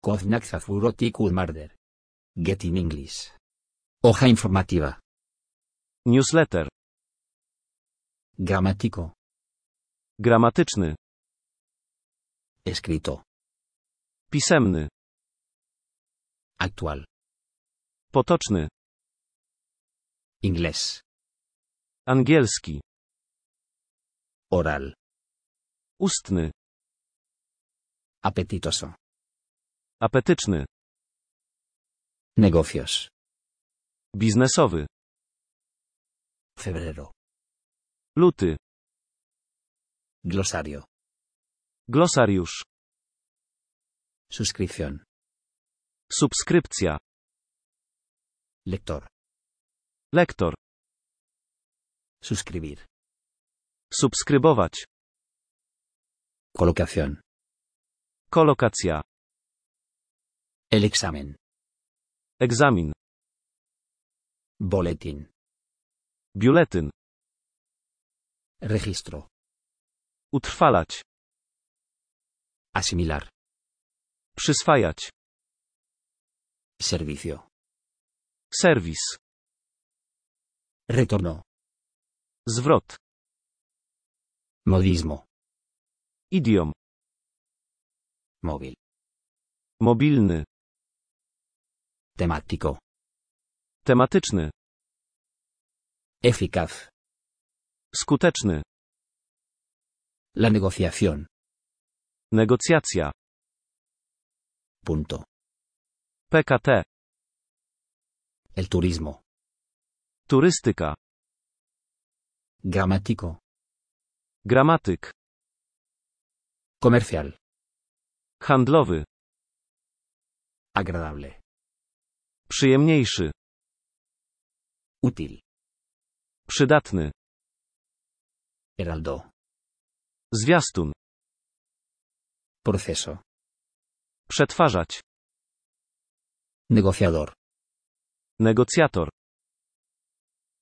Koznak Zafurotikul Marder. Get in English. Hoja informativa. Newsletter. Gramático. Gramatyczny. Escrito. Pisemny. Actual. Potoczny. Inglés. Angielski. Oral. Ustny. Apetitoso. Apetyczny. Negocios. Biznesowy. Febrero. Luty. Glosario. Glosariusz. Suscripción. Subskrypcja. Lector. Lektor. Suscribir. Subskrybować. Colocación. Kolokacja. El examen. Egzamin. Boletín. Biuletyn. Registro. Utrwalać. Asimilar. Przyswajać. Servicio. Serwis. Retorno. Zwrot. Modismo. Idiom. Móvil. Mobilny. Temático. Tematyczny. Eficaz. Skuteczny. La negociación. Negocjacja. Punto. PKT. El turismo. Turystyka. Gramático. Gramatyk. Comercial. Handlowy. Agradable. Przyjemniejszy. Útil. Przydatny. Heraldo. Zwiastun. Proceso. Przetwarzać. Negociador. Negocjator.